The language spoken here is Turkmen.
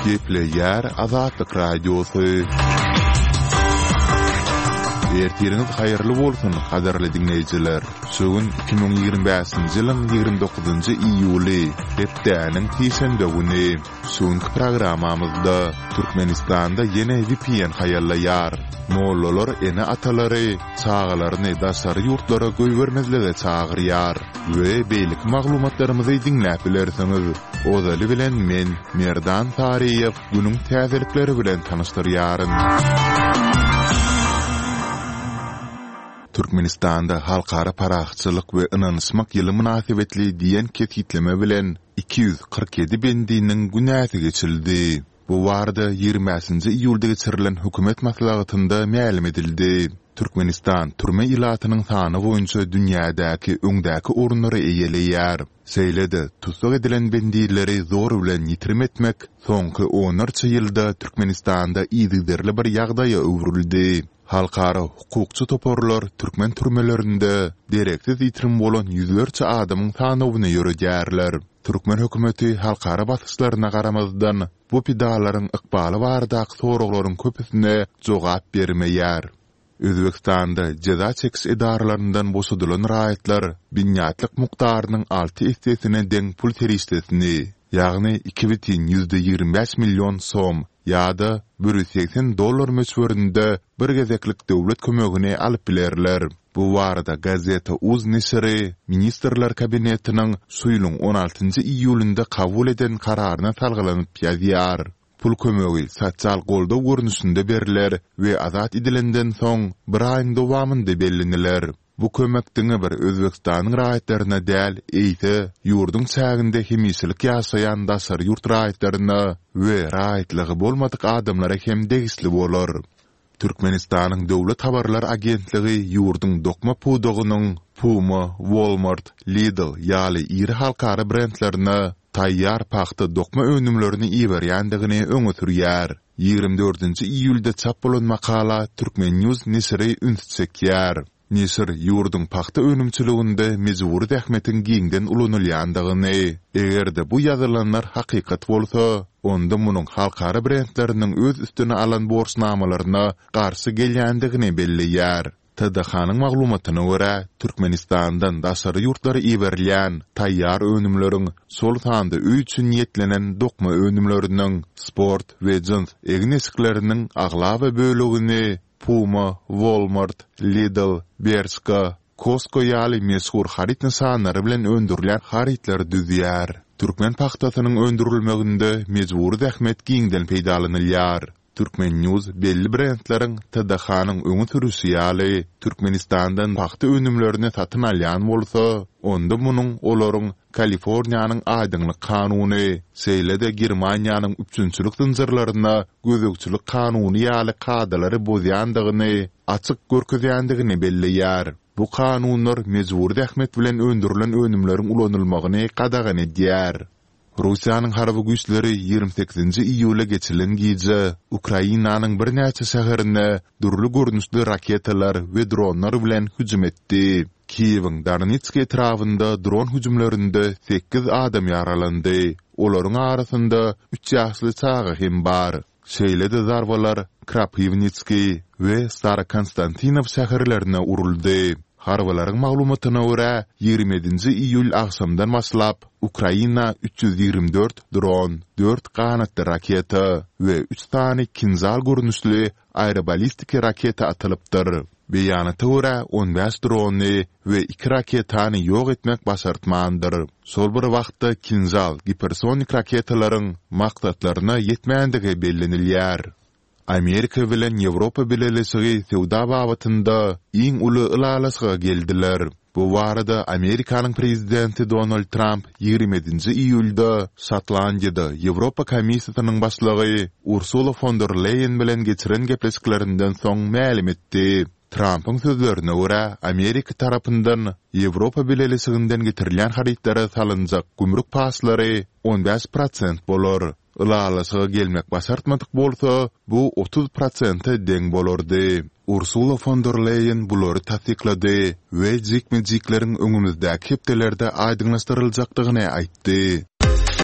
Geple yer Azatlyk radiosu. Ertiriniz hayırlı bolsun, kadarly dinleyijiler. Sögün 2025-nji ýylyň 29-njy iýuly, hepdäniň tiýsende güni. Sögünki programamyzda Türkmenistanda ýene VPN haýallaýar. Mollalar ene atalary, çağalaryny daşary ýurtlara göýbermezlige çagyrýar we beýlik maglumatlarymyzy dinläp bilersiňiz. Ozaly bilen men Merdan Tariýew günüň täzelikleri bilen tanyşdyrýaryn. Türkmenistanda halkara paraxçylyk we ynanysmak ýyly münasibetli diýen ketgitleme bilen 247 bendiniň günäti geçildi. Bu warda 20-nji iýulda geçirilen hökümet maslahatynda ma'lum edildi. Türkmenistan türme ilatynyň sany boýunça dünýädäki öňdäki orunlary eýeleýär. Seýlede tutsuk edilen bendileri zor bilen ýitirim etmek soňky 10 ýylda Türkmenistanda ýygyderli bir ýagdaýa öwrüldi. Halkara hukukçu toporlar Türkmen türmelerinde direksiz ýitirim bolan ýüzlerçe adamyň sanawyny ýörejärler. Türkmen hökümeti halkara basyşlaryna garamazdan bu pidalaryň ykbaly bardak soraklaryň köpüsine jogap bermeýär. Özbekistanda ceza çekiş idaralaryndan boşadylan raýatlar binýatlyk mukdarynyň 6 hissesine deň pul terişdesini, ýagny 2,25 million som ýa-da $180 möçberinde bir gezeklik döwlet kömegine alyp bilerler. Bu warda gazeta Uz nesiri Ministrler Kabinetiniň suýluň 16-njy iýulynda kabul eden kararyna talgylanyp ýazýar. Pul kömegi sosial goldaw görnüşinde beriler we azat edilenden soň bir aýyň dowamynda bellendiler. Bu kömekdiň bir Özbekistanyň raýatlaryna däl, eýse ýurdun çäginde hemişlik ýaşaýan daşar ýurt raýatlaryna we raýatlygy bolmadyk adamlara hem degisli bolar. Türkmenistanyň döwlet habarlar agentligi ýurdun dokma pudugynyň Puma, Walmart, Lidl ýaly iri halkara brendlerine taýýar paxta dokma önümlerini iýerýändigini öňe sürýär. 24-nji iýulda çap bolan makala Türkmen News nesiri ünsüçekýär. Nesir ýurdun paxta önümçiliginde mejburi zähmetiň giňden ulanylýandygyny, egerde bu ýazylanlar hakykat bolsa, onda munyň halkara brendleriniň öz üstüne alan borçnamalaryna garşy gelýändigini belleýär. TDH-nyň maglumatyna görä, Türkmenistandan daşary ýurtlara iýerilýän taýýar önümleriň sol sanda öý üçin niýetlenen dokma önümleriniň sport we jins egnesikleriniň aglaby bölegini Puma, Walmart, Lidl, Bershka, Costco ýaly meşhur harit nisanlary bilen öndürilen haritler düzýär. Türkmen paxtasynyň öndürilmeginde mejburi zähmet giňden peýdalanylýar. Türkmen News belli brendleriň TDH-nyň öňe sürüşi ýaly Türkmenistandan paxta önümlerini satyn alýan bolsa, onda munyň olaryň Kaliforniýanyň aýdyňlyk kanuny, seýlede Germaniýanyň üçünçülük zynjyrlaryna gözegçilik kanuny ýaly kadalary bozýandygyny, açyk görkezýändigini belleýär. Bu kanunlar mejburi zähmet bilen öndürilen önümleriň ulanylmagyny qadagany edýär. Russiýanyň harby güýçleri 28-nji iýule geçirilen gije Ukrainanyň bir näçe şäherine durly görnüşli raketalar we dronlar bilen hüjüm etdi. Kiýewiň Darnitsk etrafynda dron hüjümlerinde 8 adam ýaralandy. Olaryň arasynda 3 ýaşly çaga hem bar. Şeýlede zarbalar Krapivnitski we Stara-Konstantinov şäherlerine uruldy. Harbaların maglumatyna görä 27-nji iýul akşamdan başlap Ukraina 324 dron, 4 kanatly raketa we 3 tane kinzal görnüşli aerobalistik raketa atylypdyr. Beýanata görä 15 drony we 2 raketany ýok etmek başartmandyr. Sol bir wagtda kinzal hipersonik raketalaryň maksatlaryna ýetmändige bellenilýär. Amerika bilen Ýewropa bileşigi sewda babatynda iň uly ılalasga geldiler. Bu warada Amerikanyň prezidenti Donald Trump 27-nji iýulda Şotlandiýada Ýewropa Komissiýasynyň başlygy Ursula von der Leyen bilen geçiren gepleşiklerinden soň ma'lum etdi. Trump'ın sözlerine görä Amerika tarapyndan Ýewropa bileşiginden getirilen haritlara salynjak gümrük paslary 15% bolar. Ilalasıga gelmek başartmadyk bolsa, bu 30% deň bolardy. Ursula von der Leyen bulary tasdiklady we jikme-jikleriň öňümüzdäki hepdelerde aýdyňlaşdyryljakdygyny aýtdy.